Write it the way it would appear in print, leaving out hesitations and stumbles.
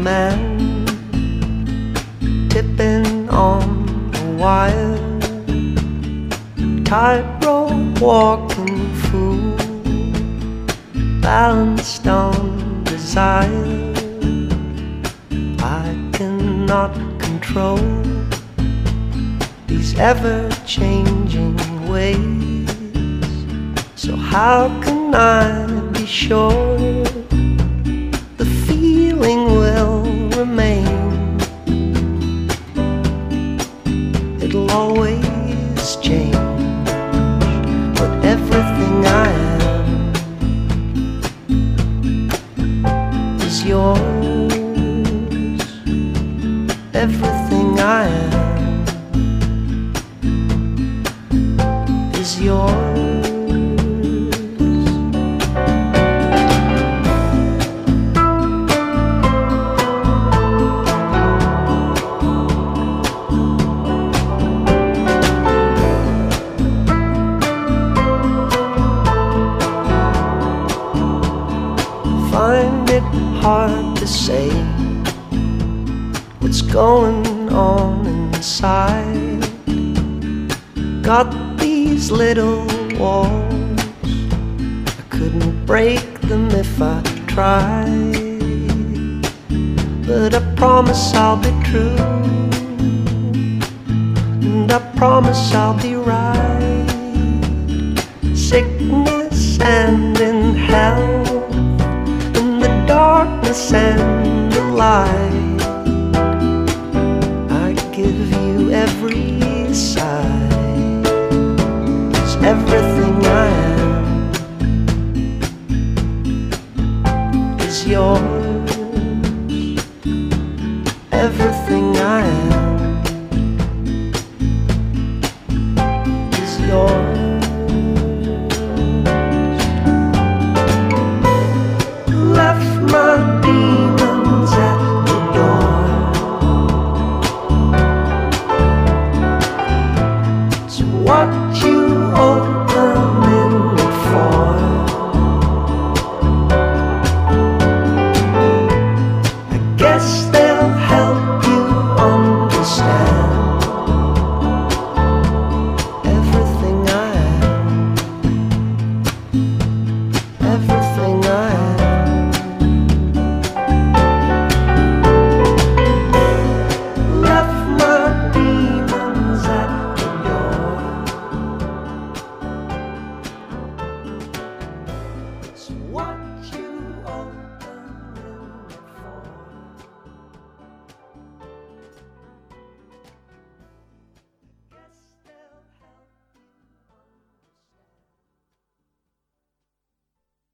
man tipping on a wire, tightrope walking fool, balanced on desire. I cannot control these ever-changing ways, so how can I be sure the feeling will remain? It'll always change, but everything I am is yours. Everything I am is yours. Find it hard to say what's going on inside. Got these little walls, I couldn't break them if I tried, but I promise I'll be true, and I promise I'll be right. Sickness and in health, in the darkness and the light, I give you every side. 'Cause everything I am is yours. Everything I am is yours. Left my demons at the door, so what you opening it for? I guess they'll help you understand. Everything I am, everything I am left my demons at the door. So what